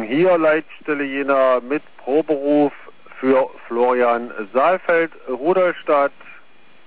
hier Leitstelle Jena mit Proberuf für Florian Saalfeld, Rudolstadt.